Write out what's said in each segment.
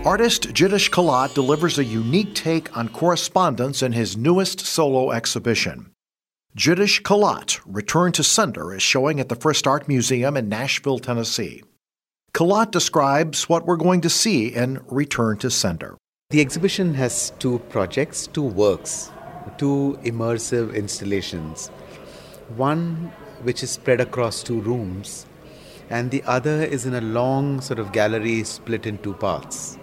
Artist Jiddish Kalat delivers a unique take on correspondence in his newest solo exhibition. Jiddish Kalat, Return to Sender, is showing at the Frist Art Museum in Nashville, Tennessee. Kalat describes what we're going to see in Return to Sender. The exhibition has two projects, two works, two immersive installations. One which is spread across two rooms, and the other is in a long sort of gallery split in two parts.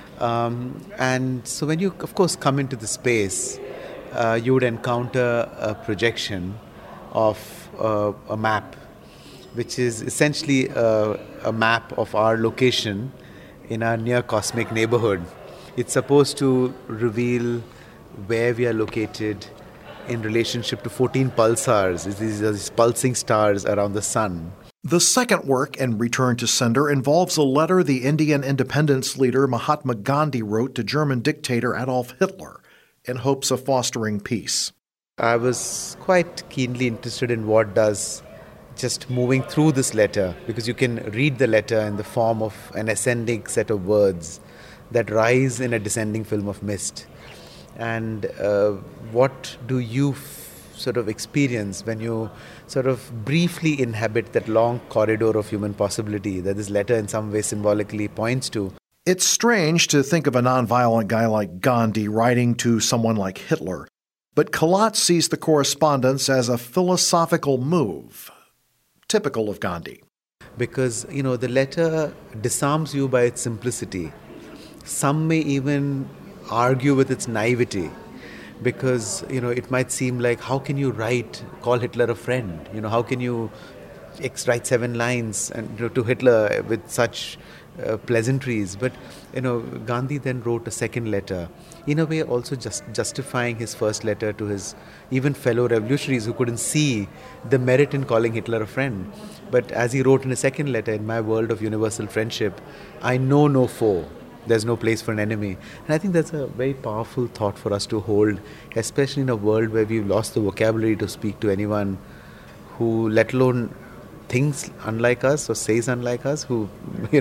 And so when you, of course, come into the space, you would encounter a projection of a map, which is essentially a map of our location in our near cosmic neighborhood. It's supposed to reveal where we are located in relationship to 14 pulsars. These are these pulsing stars around the sun. The second work in Return to Sender involves a letter the Indian independence leader Mahatma Gandhi wrote to German dictator Adolf Hitler in hopes of fostering peace. I was quite keenly interested in what does just moving through this letter, because you can read the letter in the form of an ascending set of words that rise in a descending film of mist. And what do you sort of experience when you sort of briefly inhabit that long corridor of human possibility that this letter in some way symbolically points to? It's strange to think of a nonviolent guy like Gandhi writing to someone like Hitler, but Kalat sees the correspondence as a philosophical move, typical of Gandhi. Because, the letter disarms you by its simplicity. Some may even argue with its naivety. Because, it might seem like, how can you call Hitler a friend? How can you write 7 lines and to Hitler with such pleasantries? But, Gandhi then wrote a second letter, in a way also justifying his first letter to his even fellow revolutionaries who couldn't see the merit in calling Hitler a friend. But as he wrote in a second letter, in my world of universal friendship, I know no foe. There's no place for an enemy. And I think that's a very powerful thought for us to hold, especially in a world where we've lost the vocabulary to speak to anyone who, let alone thinks unlike us or says unlike us, who,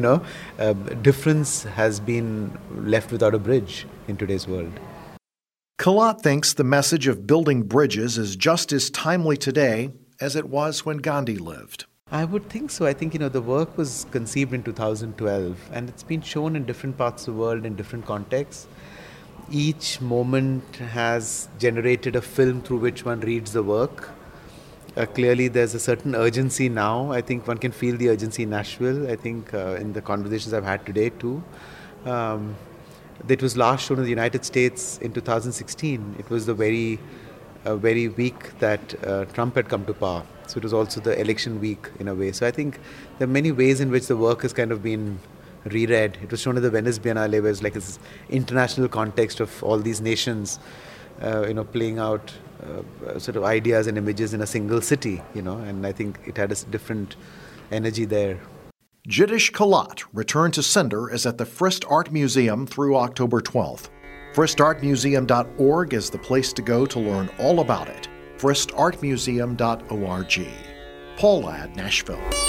difference has been left without a bridge in today's world. Kalat thinks the message of building bridges is just as timely today as it was when Gandhi lived. I would think so. I think, the work was conceived in 2012 and it's been shown in different parts of the world in different contexts. Each moment has generated a film through which one reads the work. Clearly, there's a certain urgency now. I think one can feel the urgency in Nashville. I think in the conversations I've had today too. It was last shown in the United States in 2016. It was the very week that Trump had come to power. So it was also the election week in a way. So I think there are many ways in which the work has kind of been reread. It was shown at the Venice Biennale, where it's like this international context of all these nations, playing out sort of ideas and images in a single city, and I think it had a different energy there. Jiddish Kalat, Return to Sender, is at the Frist Art Museum through October 12th. FristArtMuseum.org is the place to go to learn all about it. FristArtMuseum.org. Paul Ladd, Nashville.